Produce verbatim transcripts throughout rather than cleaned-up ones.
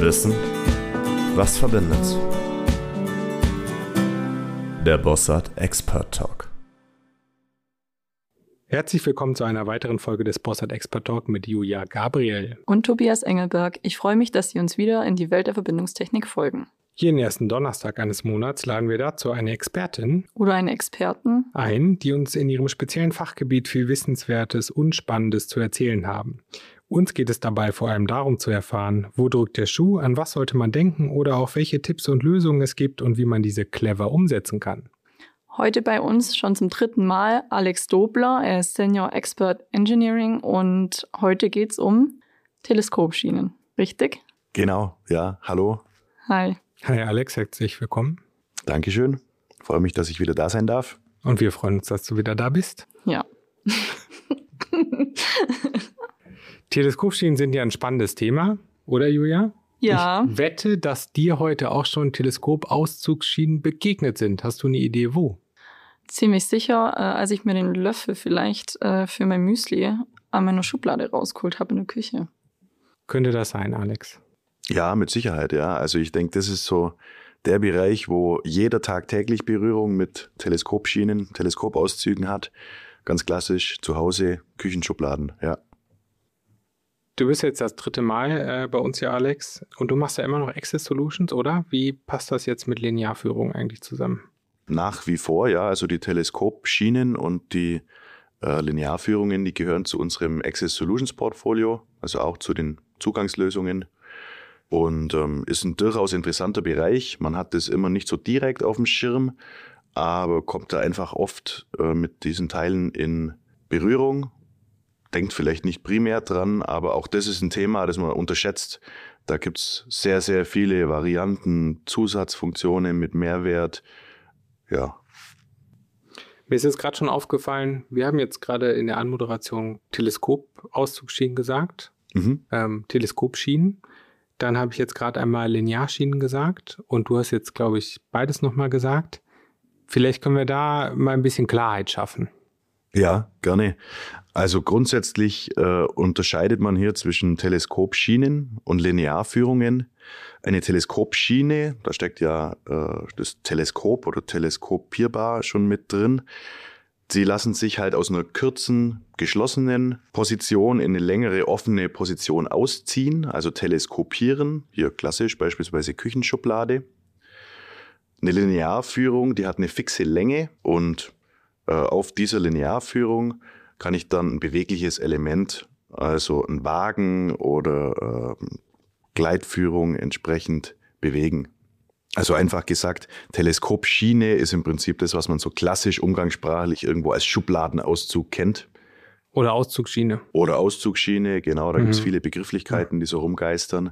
Wissen, was verbindet? Der Bossart Expert Talk. Herzlich willkommen zu einer weiteren Folge des Bossart Expert Talk mit Julia Gabriel und Tobias Engelberg. Ich freue mich, dass Sie uns wieder in die Welt der Verbindungstechnik folgen. Jeden ersten Donnerstag eines Monats laden wir dazu eine Expertin oder einen Experten ein, die uns in ihrem speziellen Fachgebiet viel Wissenswertes und Spannendes zu erzählen haben. Uns geht es dabei vor allem darum zu erfahren, wo drückt der Schuh, an was sollte man denken oder auch welche Tipps und Lösungen es gibt und wie man diese clever umsetzen kann. Heute bei uns schon zum dritten Mal Alex Dobler, er ist Senior Expert Engineering und heute geht es um Teleskopschienen, richtig? Genau, ja, hallo. Hi. Hi Alex, herzlich willkommen. Dankeschön, freue mich, dass ich wieder da sein darf. Und wir freuen uns, dass du wieder da bist. Ja. Teleskopschienen sind ja ein spannendes Thema, oder Julia? Ja. Ich wette, dass dir heute auch schon Teleskopauszugschienen begegnet sind. Hast du eine Idee, wo? Ziemlich sicher, äh, als ich mir den Löffel vielleicht äh, für mein Müsli an meiner Schublade rausgeholt habe in der Küche. Könnte das sein, Alex? Ja, mit Sicherheit, ja. Also ich denke, das ist so der Bereich, wo jeder tagtäglich Berührung mit Teleskopschienen, Teleskopauszügen hat. Ganz klassisch, zu Hause, Küchenschubladen, ja. Du bist jetzt das dritte Mal äh, bei uns hier, Alex, und du machst ja immer noch Access Solutions, oder? Wie passt das jetzt mit Linearführung eigentlich zusammen? Nach wie vor, ja. Also die Teleskopschienen und die äh, Linearführungen, die gehören zu unserem Access Solutions Portfolio, also auch zu den Zugangslösungen. Und ähm, ist ein durchaus interessanter Bereich. Man hat das immer nicht so direkt auf dem Schirm, aber kommt da einfach oft äh, mit diesen Teilen in Berührung. Denkt vielleicht nicht primär dran, aber auch das ist ein Thema, das man unterschätzt. Da gibt's sehr, sehr viele Varianten, Zusatzfunktionen mit Mehrwert. Ja. Mir ist jetzt gerade schon aufgefallen, wir haben jetzt gerade in der Anmoderation Teleskopauszugsschienen gesagt, mhm. ähm, Teleskopschienen. Dann habe ich jetzt gerade einmal Linearschienen gesagt und du hast jetzt, glaube ich, beides nochmal gesagt. Vielleicht können wir da mal ein bisschen Klarheit schaffen. Ja, gerne. Also grundsätzlich äh, unterscheidet man hier zwischen Teleskopschienen und Linearführungen. Eine Teleskopschiene, da steckt ja äh, das Teleskop oder teleskopierbar schon mit drin. Sie lassen sich halt aus einer kurzen, geschlossenen Position in eine längere, offene Position ausziehen, also teleskopieren. Hier klassisch beispielsweise Küchenschublade. Eine Linearführung, die hat eine fixe Länge und äh, auf dieser Linearführung kann ich dann ein bewegliches Element, also ein Wagen oder äh, Gleitführung entsprechend bewegen. Also einfach gesagt, Teleskopschiene ist im Prinzip das, was man so klassisch umgangssprachlich irgendwo als Schubladenauszug kennt. Oder Auszugsschiene. Oder Auszugsschiene, genau, da mhm. gibt es viele Begrifflichkeiten, die so rumgeistern.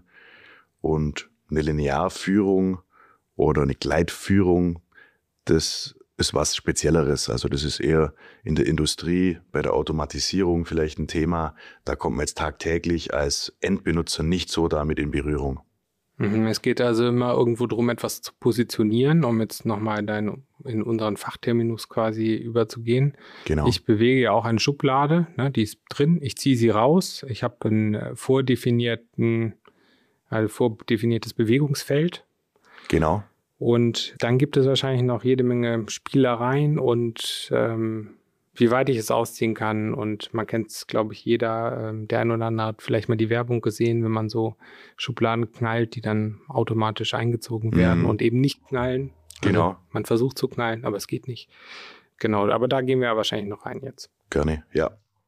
Und eine Linearführung oder eine Gleitführung, das ist was Spezielleres. Also das ist eher in der Industrie, bei der Automatisierung vielleicht ein Thema. Da kommt man jetzt tagtäglich als Endbenutzer nicht so damit in Berührung. Es geht also immer irgendwo darum, etwas zu positionieren, um jetzt nochmal in, in unseren Fachterminus quasi überzugehen. Genau. Ich bewege ja auch eine Schublade, ne, die ist drin, ich ziehe sie raus, ich habe ein vordefinierten, also vordefiniertes Bewegungsfeld. Genau. Und dann gibt es wahrscheinlich noch jede Menge Spielereien und ähm, wie weit ich es ausziehen kann. Und man kennt es, glaube ich, jeder, ähm, der ein oder andere hat vielleicht mal die Werbung gesehen, wenn man so Schubladen knallt, die dann automatisch eingezogen werden mhm. und eben nicht knallen. Genau. Also man versucht zu knallen, aber es geht nicht. Genau, aber da gehen wir ja wahrscheinlich noch rein jetzt. Gerne, ja.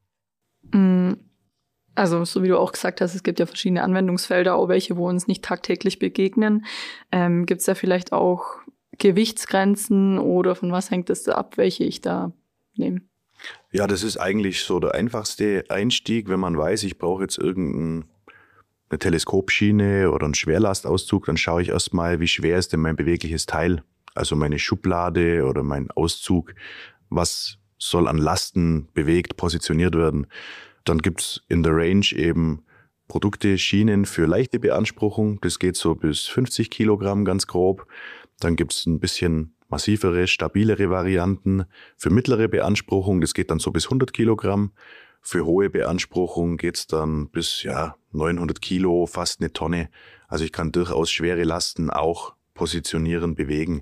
Also so wie du auch gesagt hast, es gibt ja verschiedene Anwendungsfelder, auch welche, wo uns nicht tagtäglich begegnen. Ähm, gibt es da vielleicht auch Gewichtsgrenzen oder von was hängt es ab, welche ich da nehme? Ja, das ist eigentlich so der einfachste Einstieg, wenn man weiß, ich brauche jetzt irgendeine Teleskopschiene oder einen Schwerlastauszug, dann schaue ich erstmal, wie schwer ist denn mein bewegliches Teil, also meine Schublade oder mein Auszug, was soll an Lasten bewegt, positioniert werden. Dann gibt's in der Range eben Produkte, Schienen für leichte Beanspruchung, das geht so bis fünfzig Kilogramm ganz grob. Dann gibt's ein bisschen massivere, stabilere Varianten für mittlere Beanspruchung, das geht dann so bis hundert Kilogramm. Für hohe Beanspruchung geht's dann bis ja neunhundert Kilo, fast eine Tonne. Also ich kann durchaus schwere Lasten auch positionieren, bewegen.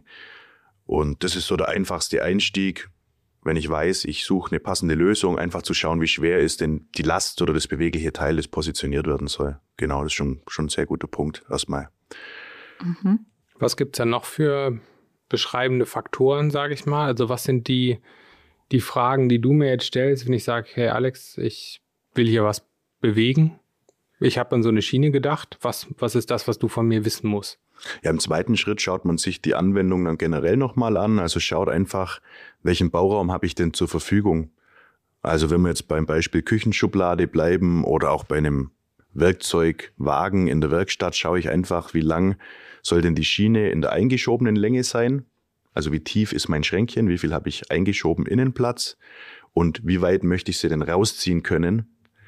Und das ist so der einfachste Einstieg, wenn ich weiß, ich suche eine passende Lösung, einfach zu schauen, wie schwer ist denn die Last oder das bewegliche Teil, das positioniert werden soll. Genau, das ist schon, schon ein sehr guter Punkt erstmal. Mhm. Was gibt es dann noch für beschreibende Faktoren, sage ich mal? Also was sind die, die Fragen, die du mir jetzt stellst, wenn ich sage, hey Alex, ich will hier was bewegen? Ich habe an so eine Schiene gedacht. Was, was ist das, was du von mir wissen musst? Ja, im zweiten Schritt schaut man sich die Anwendung dann generell nochmal an. Also schaut einfach, welchen Bauraum habe ich denn zur Verfügung? Also wenn wir jetzt beim Beispiel Küchenschublade bleiben oder auch bei einem Werkzeugwagen in der Werkstatt, schaue ich einfach, wie lang soll denn die Schiene in der eingeschobenen Länge sein? Also wie tief ist mein Schränkchen? Wie viel habe ich eingeschoben Innenplatz? Und wie weit möchte ich sie denn rausziehen können?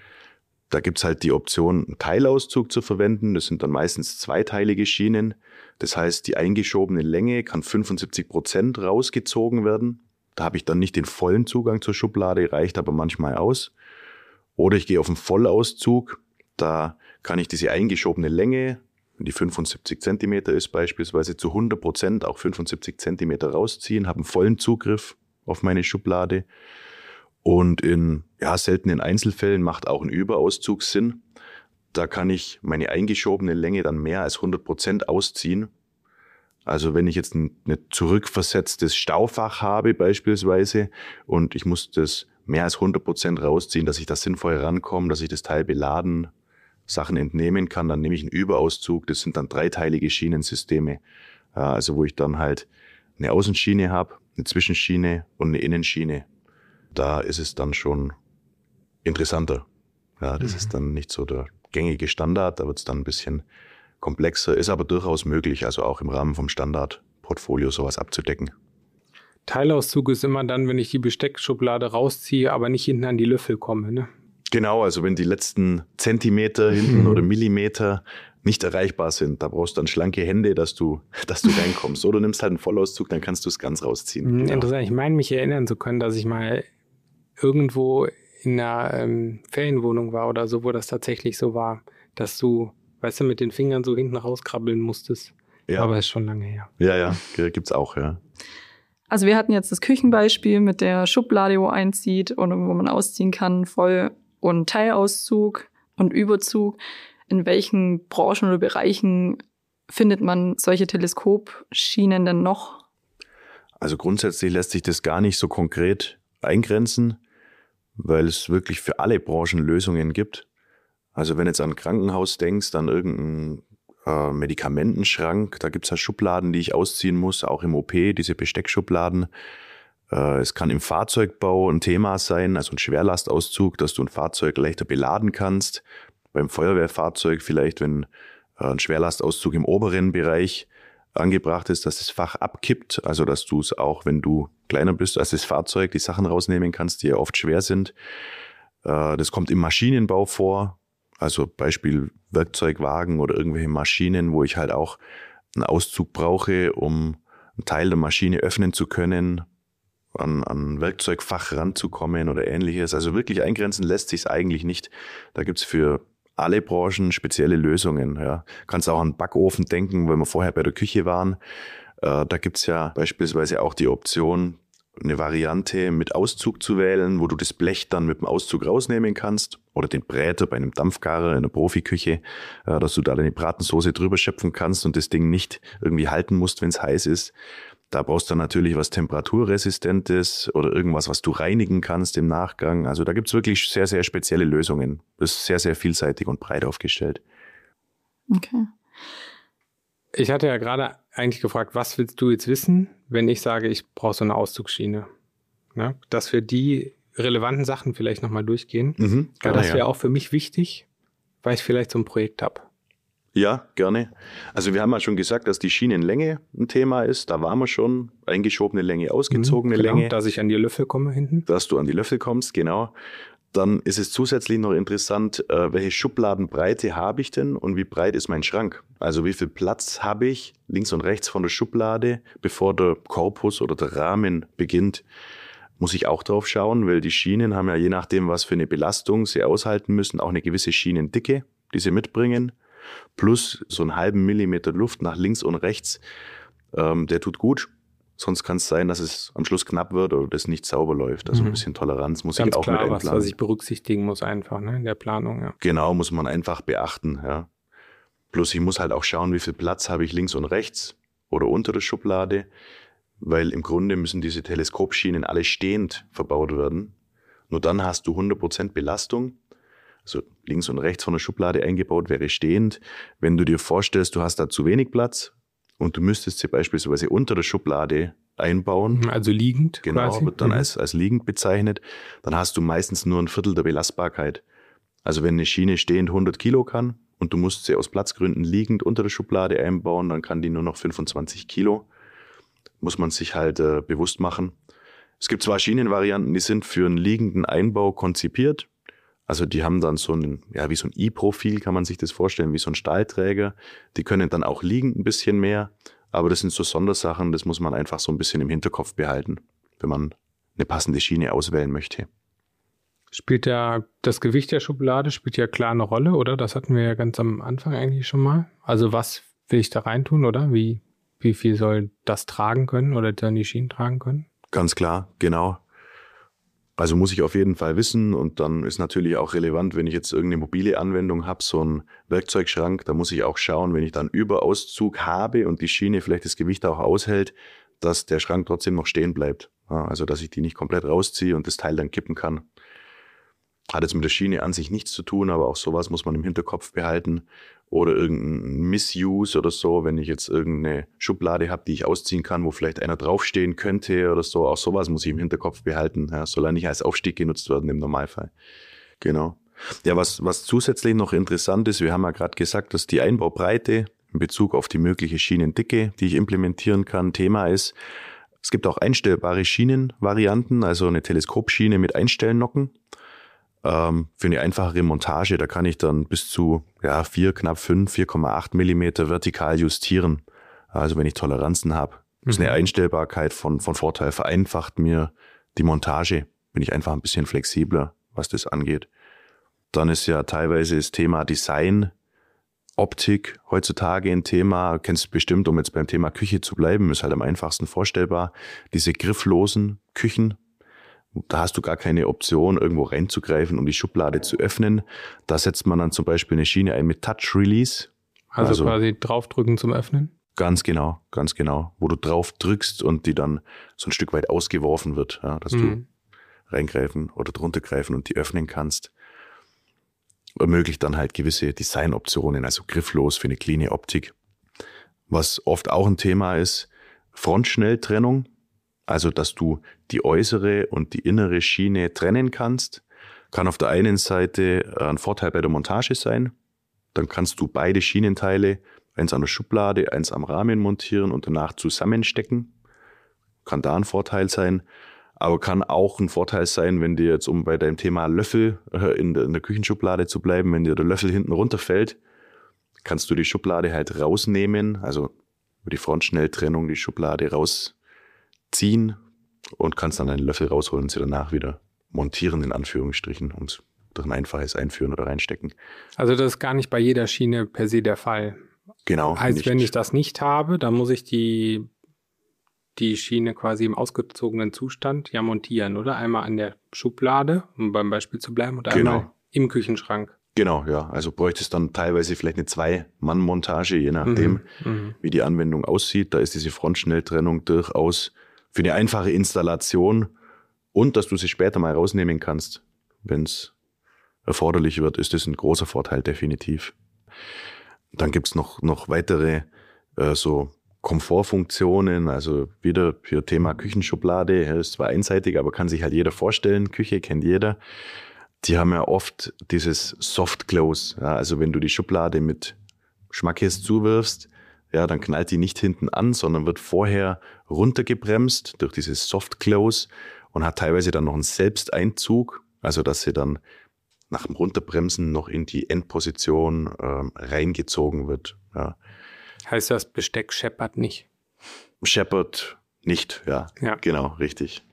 Da gibt's halt die Option, einen Teilauszug zu verwenden. Das sind dann meistens zweiteilige Schienen. Das heißt, die eingeschobene Länge kann fünfundsiebzig Prozent rausgezogen werden. Da habe ich dann nicht den vollen Zugang zur Schublade, reicht aber manchmal aus. Oder ich gehe auf einen Vollauszug. Da kann ich diese eingeschobene Länge, wenn die fünfundsiebzig Zentimeter ist beispielsweise, zu hundert Prozent auch fünfundsiebzig Zentimeter rausziehen, habe einen vollen Zugriff auf meine Schublade. Und in ja, seltenen Einzelfällen macht auch ein Überauszug Sinn. Da kann ich meine eingeschobene Länge dann mehr als hundert Prozent ausziehen. Also wenn ich jetzt ein, ein zurückversetztes Staufach habe beispielsweise und ich muss das mehr als hundert Prozent rausziehen, dass ich da sinnvoll rankomme, dass ich das Teil beladen, Sachen entnehmen kann, dann nehme ich einen Überauszug. Das sind dann dreiteilige Schienensysteme. Ja, also wo ich dann halt eine Außenschiene habe, eine Zwischenschiene und eine Innenschiene. Da ist es dann schon interessanter. Ja, das mhm. ist dann nicht so der gängige Standard, da wird es dann ein bisschen komplexer, ist aber durchaus möglich, also auch im Rahmen vom Standardportfolio sowas abzudecken. Teilauszug ist immer dann, wenn ich die Besteckschublade rausziehe, aber nicht hinten an die Löffel komme, ne? Genau, also wenn die letzten Zentimeter hinten mhm. oder Millimeter nicht erreichbar sind, da brauchst du dann schlanke Hände, dass du, dass du reinkommst. Oder du nimmst halt einen Vollauszug, dann kannst du es ganz rausziehen. Mhm, genau. Interessant, ich meine mich erinnern zu können, dass ich mal irgendwo in einer ähm, Ferienwohnung war oder so, wo das tatsächlich so war, dass du, weißt du, mit den Fingern so hinten rauskrabbeln musstest. Ja. Aber ist schon lange her. Ja, ja, gibt's auch, ja. Also wir hatten jetzt das Küchenbeispiel mit der Schublade, wo einzieht und wo man ausziehen kann, Voll- und Teilauszug und Überzug. In welchen Branchen oder Bereichen findet man solche Teleskopschienen denn noch? Also grundsätzlich lässt sich das gar nicht so konkret eingrenzen, weil es wirklich für alle Branchen Lösungen gibt. Also wenn du jetzt an ein Krankenhaus denkst, an irgendeinen äh, Medikamentenschrank, da gibt es ja Schubladen, die ich ausziehen muss, auch im O P, diese Besteckschubladen. Äh, es kann im Fahrzeugbau ein Thema sein, also ein Schwerlastauszug, dass du ein Fahrzeug leichter beladen kannst. Beim Feuerwehrfahrzeug vielleicht, wenn äh, ein Schwerlastauszug im oberen Bereich angebracht ist, dass das Fach abkippt, also dass du es auch, wenn du kleiner bist als das Fahrzeug, die Sachen rausnehmen kannst, die ja oft schwer sind. Das kommt im Maschinenbau vor, also Beispiel Werkzeugwagen oder irgendwelche Maschinen, wo ich halt auch einen Auszug brauche, um einen Teil der Maschine öffnen zu können, an ein Werkzeugfach ranzukommen oder ähnliches. Also wirklich eingrenzen lässt sich es eigentlich nicht. Da gibt's für alle Branchen spezielle Lösungen. Ja. Kannst auch an den Backofen denken, weil wir vorher bei der Küche waren. Äh, da gibt's ja beispielsweise auch die Option, eine Variante mit Auszug zu wählen, wo du das Blech dann mit dem Auszug rausnehmen kannst. Oder den Bräter bei einem Dampfgarer in der Profiküche, äh, dass du da deine Bratensoße drüber schöpfen kannst und das Ding nicht irgendwie halten musst, wenn es heiß ist. Da brauchst du dann natürlich was Temperaturresistentes oder irgendwas, was du reinigen kannst im Nachgang. Also da gibt's wirklich sehr, sehr spezielle Lösungen. Das ist sehr, sehr vielseitig und breit aufgestellt. Okay. Ich hatte ja gerade eigentlich gefragt, was willst du jetzt wissen, wenn ich sage, ich brauche so eine Auszugsschiene? Ja, dass wir die relevanten Sachen vielleicht nochmal durchgehen. Mhm, ja, das wäre ja auch für mich wichtig, weil ich vielleicht so ein Projekt habe. Ja, gerne. Also wir haben ja schon gesagt, dass die Schienenlänge ein Thema ist. Da waren wir schon. Eingeschobene Länge, ausgezogene mhm, genau, Länge. Dass ich an die Löffel komme hinten. Dass du an die Löffel kommst, genau. Dann ist es zusätzlich noch interessant, äh, welche Schubladenbreite habe ich denn und wie breit ist mein Schrank? Also wie viel Platz habe ich links und rechts von der Schublade, bevor der Korpus oder der Rahmen beginnt? Muss ich auch drauf schauen, weil die Schienen haben ja je nachdem, was für eine Belastung sie aushalten müssen, auch eine gewisse Schienendicke. die sie mitbringen, plus so einen halben Millimeter Luft nach links und rechts, ähm, der tut gut. Sonst kann es sein, dass es am Schluss knapp wird oder das nicht sauber läuft. Also mhm. ein bisschen Toleranz muss Ganz ich auch klar, mit einplanen. Was, was ich berücksichtigen muss einfach, ne, in der Planung. Ja. Genau, muss man einfach beachten. Ja. Plus ich muss halt auch schauen, wie viel Platz habe ich links und rechts oder unter der Schublade, weil im Grunde müssen diese Teleskopschienen alle stehend verbaut werden. Nur dann hast du hundert Prozent Belastung. Also links und rechts von der Schublade eingebaut wäre stehend. Wenn du dir vorstellst, du hast da zu wenig Platz, und du müsstest sie beispielsweise unter der Schublade einbauen. Also liegend Genau, quasi. wird dann mhm. als, als liegend bezeichnet. Dann hast du meistens nur ein Viertel der Belastbarkeit. Also wenn eine Schiene stehend hundert Kilo kann und du musst sie aus Platzgründen liegend unter der Schublade einbauen, dann kann die nur noch fünfundzwanzig Kilo. Muss man sich halt äh, bewusst machen. Es gibt zwar Schienenvarianten, die sind für einen liegenden Einbau konzipiert. Also die haben dann so ein, ja, wie so ein I-Profil kann man sich das vorstellen, wie so ein Stahlträger. Die können dann auch liegend ein bisschen mehr, aber das sind so Sondersachen, das muss man einfach so ein bisschen im Hinterkopf behalten, wenn man eine passende Schiene auswählen möchte. Spielt ja das Gewicht der Schublade, spielt ja klar eine Rolle, oder? Das hatten wir ja ganz am Anfang eigentlich schon mal. Also was will ich da reintun, oder? Wie, wie viel soll das tragen können oder dann die Schienen tragen können? Ganz klar, genau. Also muss ich auf jeden Fall wissen und dann ist natürlich auch relevant, wenn ich jetzt irgendeine mobile Anwendung habe, so einen Werkzeugschrank, da muss ich auch schauen, wenn ich dann Überauszug habe und die Schiene vielleicht das Gewicht auch aushält, dass der Schrank trotzdem noch stehen bleibt. Ja, also dass ich die nicht komplett rausziehe und das Teil dann kippen kann. Hat jetzt mit der Schiene an sich nichts zu tun, aber auch sowas muss man im Hinterkopf behalten. Oder irgendein Misuse oder so, wenn ich jetzt irgendeine Schublade habe, die ich ausziehen kann, wo vielleicht einer draufstehen könnte oder so. Auch sowas muss ich im Hinterkopf behalten. Ja, soll er nicht als Aufstieg genutzt werden im Normalfall. Genau. Ja, was, was zusätzlich noch interessant ist, wir haben ja gerade gesagt, dass die Einbaubreite in Bezug auf die mögliche Schienendicke, die ich implementieren kann, Thema ist. Es gibt auch einstellbare Schienenvarianten, also eine Teleskopschiene mit Einstellnocken. Für eine einfachere Montage, da kann ich dann bis zu ja, vier, knapp fünf, vier Komma acht Millimeter vertikal justieren. Also wenn ich Toleranzen habe. Das ist eine Einstellbarkeit von, von Vorteil, vereinfacht mir die Montage. Bin ich einfach ein bisschen flexibler, was das angeht. Dann ist ja teilweise das Thema Design, Optik heutzutage ein Thema. Kennst du bestimmt, um jetzt beim Thema Küche zu bleiben, ist halt am einfachsten vorstellbar. Diese grifflosen Küchen. Da hast du gar keine Option, irgendwo reinzugreifen, um die Schublade zu öffnen. Da setzt man dann zum Beispiel eine Schiene ein mit Touch Release. Also, also quasi draufdrücken zum Öffnen? Ganz genau, ganz genau. Wo du drauf drückst und die dann so ein Stück weit ausgeworfen wird, ja, dass mhm. du reingreifen oder drunter greifen und die öffnen kannst. Ermöglicht dann halt gewisse Designoptionen, also grifflos für eine cleane Optik. Was oft auch ein Thema ist, Frontschnelltrennung. Also, dass du die äußere und die innere Schiene trennen kannst, kann auf der einen Seite ein Vorteil bei der Montage sein. Dann kannst du beide Schienenteile, eins an der Schublade, eins am Rahmen montieren und danach zusammenstecken. Kann da ein Vorteil sein. Aber kann auch ein Vorteil sein, wenn dir jetzt, um bei deinem Thema Löffel in der, in der Küchenschublade zu bleiben, wenn dir der Löffel hinten runterfällt, kannst du die Schublade halt rausnehmen, also über die Frontschnelltrennung die Schublade raus ziehen und kannst dann einen Löffel rausholen und sie danach wieder montieren, in Anführungsstrichen, um es durch ein einfaches Einführen oder Reinstecken. Also das ist gar nicht bei jeder Schiene per se der Fall. Genau. Heißt, nicht. Wenn ich das nicht habe, dann muss ich die, die Schiene quasi im ausgezogenen Zustand ja montieren, oder? Einmal an der Schublade, um beim Beispiel zu bleiben, und einmal genau. im Küchenschrank. Genau, ja. Also bräuchte es dann teilweise vielleicht eine Zwei-Mann-Montage, je nachdem, mhm. wie die Anwendung aussieht. Da ist diese Frontschnelltrennung durchaus für eine einfache Installation und dass du sie später mal rausnehmen kannst, wenn es erforderlich wird, ist das ein großer Vorteil, definitiv. Dann gibt's noch, noch weitere äh, so Komfortfunktionen, also wieder für Thema Küchenschublade, ist zwar einseitig, aber kann sich halt jeder vorstellen, Küche kennt jeder. Die haben ja oft dieses Soft Close, ja, also wenn du die Schublade mit Schmackes zuwirfst, ja, dann knallt die nicht hinten an, sondern wird vorher runtergebremst durch dieses Soft Close und hat teilweise dann noch einen Selbsteinzug, also dass sie dann nach dem Runterbremsen noch in die Endposition ähm, reingezogen wird. Ja. Heißt das, Besteck scheppert nicht? Scheppert nicht, ja, ja. Genau, richtig.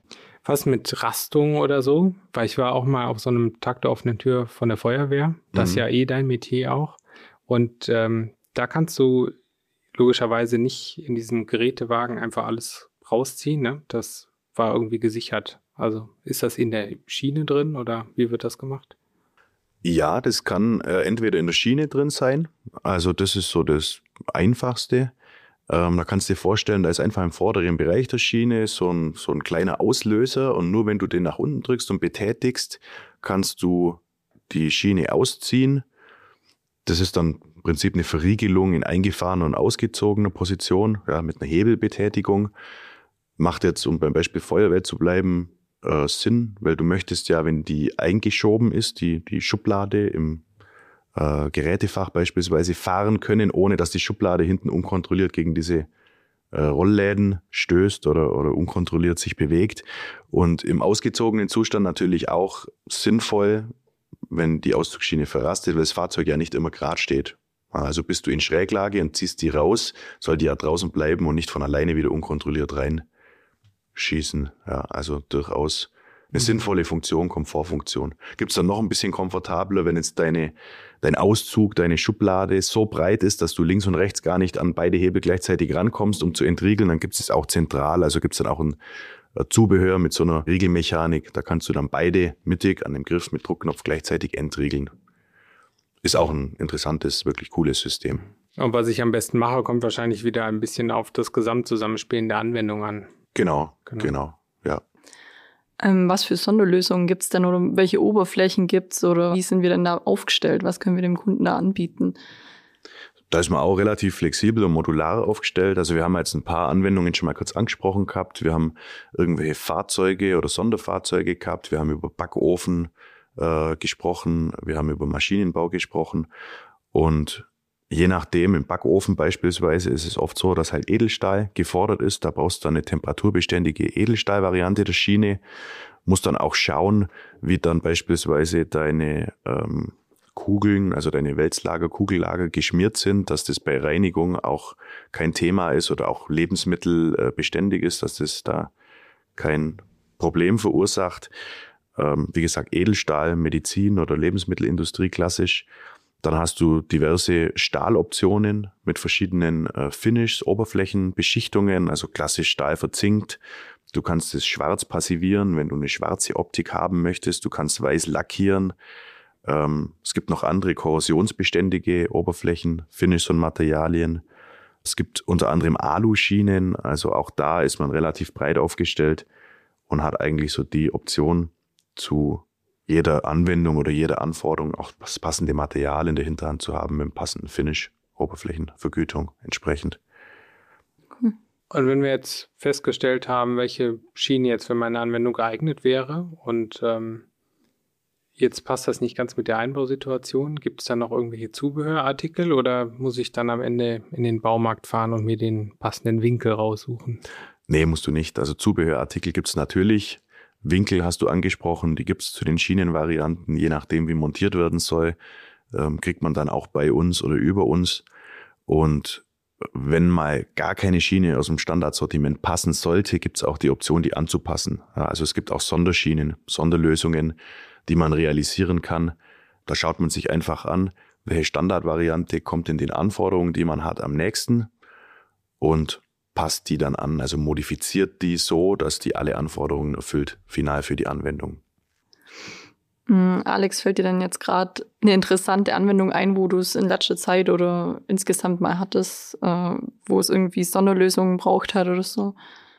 Was mit Rastung oder so? Weil ich war auch mal auf so einem Tag der offenen Tür von der Feuerwehr. Das ist Mhm. ja eh dein Metier auch. Und ähm, da kannst du logischerweise nicht in diesem Gerätewagen einfach alles rausziehen. Ne? Das war irgendwie gesichert. Also ist das in der Schiene drin oder wie wird das gemacht? Ja, das kann äh, entweder in der Schiene drin sein. Also das ist so das Einfachste. Ähm, da kannst du dir vorstellen, da ist einfach im vorderen Bereich der Schiene so ein, so ein kleiner Auslöser und nur wenn du den nach unten drückst und betätigst, kannst du die Schiene ausziehen. Das ist dann im Prinzip eine Verriegelung in eingefahrener und ausgezogener Position, ja, mit einer Hebelbetätigung. Macht jetzt, um beim Beispiel Feuerwehr zu bleiben, äh, Sinn, weil du möchtest ja, wenn die eingeschoben ist, die, die Schublade im äh, Gerätefach beispielsweise fahren können, ohne dass die Schublade hinten unkontrolliert gegen diese äh, Rollläden stößt oder, oder unkontrolliert sich bewegt. Und im ausgezogenen Zustand natürlich auch sinnvoll, wenn die Auszugsschiene verrastet, weil das Fahrzeug ja nicht immer gerade steht. Also bist du in Schräglage und ziehst die raus, soll die ja draußen bleiben und nicht von alleine wieder unkontrolliert reinschießen. Ja, also durchaus eine mhm. sinnvolle Funktion, Komfortfunktion. Gibt es dann noch ein bisschen komfortabler, wenn jetzt deine, dein Auszug, deine Schublade so breit ist, dass du links und rechts gar nicht an beide Hebel gleichzeitig rankommst, um zu entriegeln, dann gibt es auch zentral, also gibt es dann auch ein Zubehör mit so einer Riegelmechanik. Da kannst du dann beide mittig an dem Griff mit Druckknopf gleichzeitig entriegeln. Ist auch ein interessantes, wirklich cooles System. Und was ich am besten mache, kommt wahrscheinlich wieder ein bisschen auf das Gesamtzusammenspielen der Anwendung an. Genau, genau, genau ja. Ähm, was für Sonderlösungen gibt es denn oder welche Oberflächen gibt es oder wie sind wir denn da aufgestellt? Was können wir dem Kunden da anbieten? Da ist man auch relativ flexibel und modular aufgestellt. Also wir haben jetzt ein paar Anwendungen schon mal kurz angesprochen gehabt. Wir haben irgendwelche Fahrzeuge oder Sonderfahrzeuge gehabt. Wir haben über Backofen äh, gesprochen. Wir haben über Maschinenbau gesprochen. Und je nachdem, im Backofen beispielsweise ist es oft so, dass halt Edelstahl gefordert ist. Da brauchst du dann eine temperaturbeständige Edelstahlvariante der Schiene. Musst dann auch schauen, wie dann beispielsweise deine ähm, Kugeln, also deine Wälzlager, Kugellager geschmiert sind, dass das bei Reinigung auch kein Thema ist oder auch lebensmittelbeständig ist, dass das da kein Problem verursacht. Ähm, wie gesagt, Edelstahl, Medizin oder Lebensmittelindustrie klassisch. Dann hast du diverse Stahloptionen mit verschiedenen äh, Finishes, Oberflächen, Beschichtungen, also klassisch Stahl verzinkt. Du kannst es schwarz passivieren, wenn du eine schwarze Optik haben möchtest. Du kannst weiß lackieren. Ähm, es gibt noch andere korrosionsbeständige Oberflächen, Finishes und Materialien. Es gibt unter anderem Aluschienen, also auch da ist man relativ breit aufgestellt und hat eigentlich so die Option zu jeder Anwendung oder jeder Anforderung auch das passende Material in der Hinterhand zu haben mit dem passenden Finish, Oberflächenvergütung entsprechend. Und wenn wir jetzt festgestellt haben, welche Schiene jetzt für meine Anwendung geeignet wäre und ähm, jetzt passt das nicht ganz mit der Einbausituation, gibt es dann noch irgendwelche Zubehörartikel oder muss ich dann am Ende in den Baumarkt fahren und mir den passenden Winkel raussuchen? Nee, musst du nicht. Also Zubehörartikel gibt es natürlich. Winkel hast du angesprochen, die gibt es zu den Schienenvarianten, je nachdem wie montiert werden soll, ähm, kriegt man dann auch bei uns oder über uns. Und wenn mal gar keine Schiene aus dem Standardsortiment passen sollte, gibt es auch die Option, die anzupassen. Ja, also es gibt auch Sonderschienen, Sonderlösungen, die man realisieren kann. Da schaut man sich einfach an, welche Standardvariante kommt in den Anforderungen, die man hat, am nächsten und passt die dann an, also modifiziert die so, dass die alle Anforderungen erfüllt, final für die Anwendung. Alex, fällt dir denn jetzt gerade eine interessante Anwendung ein, wo du es in letzter Zeit oder insgesamt mal hattest, äh, wo es irgendwie Sonderlösungen braucht hat oder so?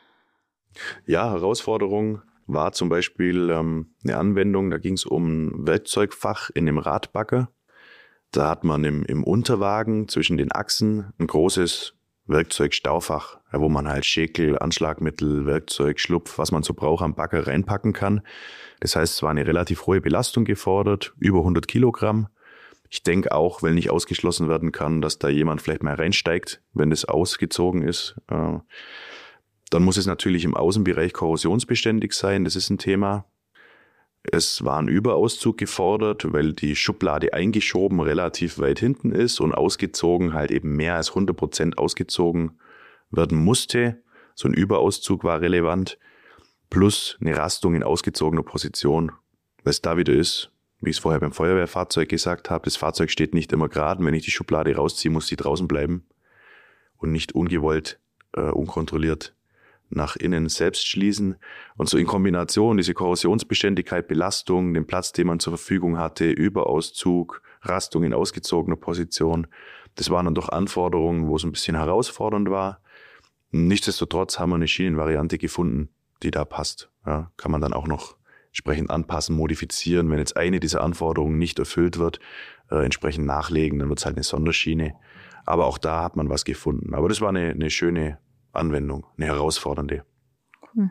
Ja, Herausforderung war zum Beispiel ähm, eine Anwendung, da ging es um ein Werkzeugfach in einem Radbagger. Da hat man im, im Unterwagen zwischen den Achsen ein großes Werkzeugstaufach, wo man halt Schäkel, Anschlagmittel, Werkzeug, Schlupf, was man so braucht, am Bagger reinpacken kann. Das heißt, es war eine relativ hohe Belastung gefordert, über hundert Kilogramm. Ich denke auch, weil nicht ausgeschlossen werden kann, dass da jemand vielleicht mal reinsteigt, wenn das ausgezogen ist. Dann muss es natürlich im Außenbereich korrosionsbeständig sein, das ist ein Thema. Es war ein Überauszug gefordert, weil die Schublade eingeschoben relativ weit hinten ist und ausgezogen halt eben mehr als hundert Prozent ausgezogen werden musste. So ein Überauszug war relevant. plus eine Rastung in ausgezogener Position, weil es da wieder ist, wie ich es vorher beim Feuerwehrfahrzeug gesagt habe, das Fahrzeug steht nicht immer gerade. Wenn ich die Schublade rausziehe, muss sie draußen bleiben und nicht ungewollt, äh, unkontrolliert nach innen selbst schließen. Und so in Kombination diese Korrosionsbeständigkeit, Belastung, den Platz, den man zur Verfügung hatte, Überauszug, Rastung in ausgezogener Position, das waren dann doch Anforderungen, wo es ein bisschen herausfordernd war. Nichtsdestotrotz haben wir eine Schienenvariante gefunden, die da passt. Ja, kann man dann auch noch entsprechend anpassen, modifizieren. Wenn jetzt eine dieser Anforderungen nicht erfüllt wird, äh, entsprechend nachlegen, dann wird es halt eine Sonderschiene. Aber auch da hat man was gefunden. Aber das war eine, eine schöne Anwendung, eine herausfordernde. Cool.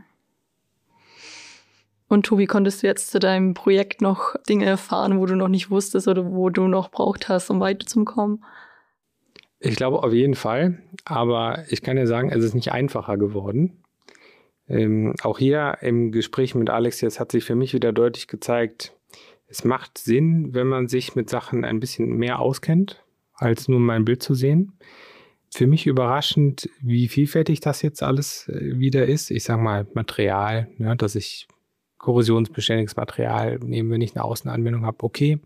Und Tobi, konntest du jetzt zu deinem Projekt noch Dinge erfahren, wo du noch nicht wusstest oder wo du noch braucht hast, um weiterzukommen? Ich glaube auf jeden Fall, aber ich kann ja sagen, es ist nicht einfacher geworden. Ähm, auch hier im Gespräch mit Alex jetzt hat sich für mich wieder deutlich gezeigt, es macht Sinn, wenn man sich mit Sachen ein bisschen mehr auskennt, als nur mein Bild zu sehen. Für mich überraschend, wie vielfältig das jetzt alles äh, wieder ist. Ich sage mal Material, ja, dass ich korrosionsbeständiges Material nehme, wenn ich eine Außenanwendung habe, okay.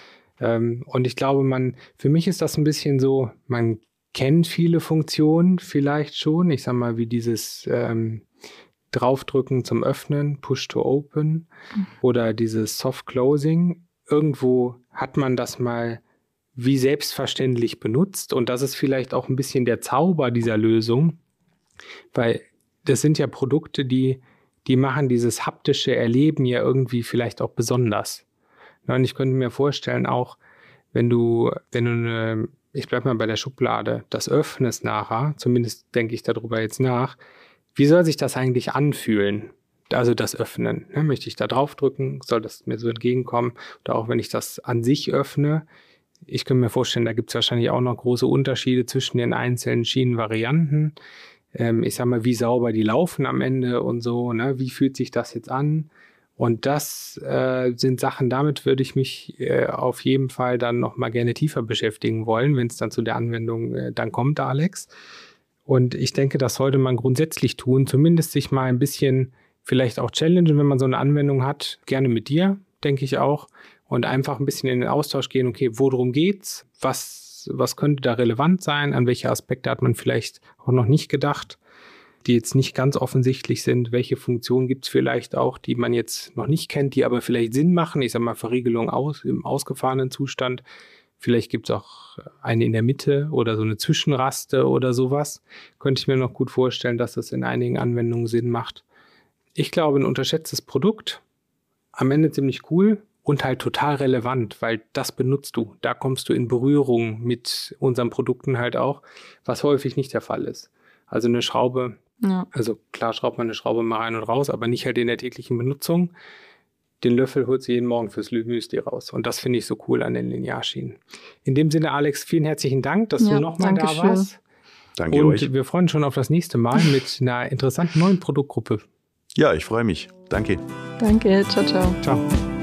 Ähm, und ich glaube, man, für mich ist das ein bisschen so, man kennt viele Funktionen vielleicht schon. Ich sage mal, wie dieses ähm, Draufdrücken zum Öffnen, Push to Open mhm. oder dieses Soft Closing. Irgendwo hat man das mal wie selbstverständlich benutzt. Und das ist vielleicht auch ein bisschen der Zauber dieser Lösung, weil das sind ja Produkte, die, die machen dieses haptische Erleben ja irgendwie vielleicht auch besonders. Und ich könnte mir vorstellen, auch wenn du, wenn du eine, ich bleib mal bei der Schublade, das öffnest nachher, zumindest denke ich darüber jetzt nach, wie soll sich das eigentlich anfühlen? Also das Öffnen. Ne? Möchte ich da draufdrücken? Soll das mir so entgegenkommen? Oder auch wenn ich das an sich öffne, ich kann mir vorstellen, da gibt es wahrscheinlich auch noch große Unterschiede zwischen den einzelnen Schienenvarianten. Ähm, ich sag mal, wie sauber die laufen am Ende und so, ne? Wie fühlt sich das jetzt an? Und das äh, sind Sachen, damit würde ich mich äh, auf jeden Fall dann noch mal gerne tiefer beschäftigen wollen, wenn es dann zu der Anwendung äh, dann kommt, Alex. Und ich denke, das sollte man grundsätzlich tun, zumindest sich mal ein bisschen vielleicht auch challengen, wenn man so eine Anwendung hat, gerne mit dir, denke ich auch. Und einfach ein bisschen in den Austausch gehen, okay, worum geht's? Was, was könnte da relevant sein? An welche Aspekte hat man vielleicht auch noch nicht gedacht, die jetzt nicht ganz offensichtlich sind? Welche Funktionen gibt es vielleicht auch, die man jetzt noch nicht kennt, die aber vielleicht Sinn machen? Ich sage mal, Verriegelung aus, im ausgefahrenen Zustand. Vielleicht gibt es auch eine in der Mitte oder so eine Zwischenraste oder sowas. Könnte ich mir noch gut vorstellen, dass das in einigen Anwendungen Sinn macht. Ich glaube, ein unterschätztes Produkt, am Ende ziemlich cool. Und halt total relevant, weil das benutzt du. Da kommst du in Berührung mit unseren Produkten halt auch, was häufig nicht der Fall ist. Also eine Schraube, ja. Also klar schraubt man eine Schraube mal rein und raus, aber nicht halt in der täglichen Benutzung. Den Löffel holt sie jeden Morgen fürs Müsli raus. Und das finde ich so cool an den Linearschienen. In dem Sinne, Alex, vielen herzlichen Dank, dass ja, du nochmal da schön. warst. Danke und euch. Und wir freuen uns schon auf das nächste Mal mit einer interessanten neuen Produktgruppe. Ja, ich freue mich. Danke. Danke, ciao, ciao. Ciao.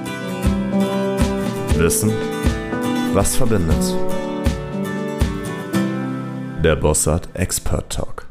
Wissen, was verbindet? Der Bossart Expert Talk.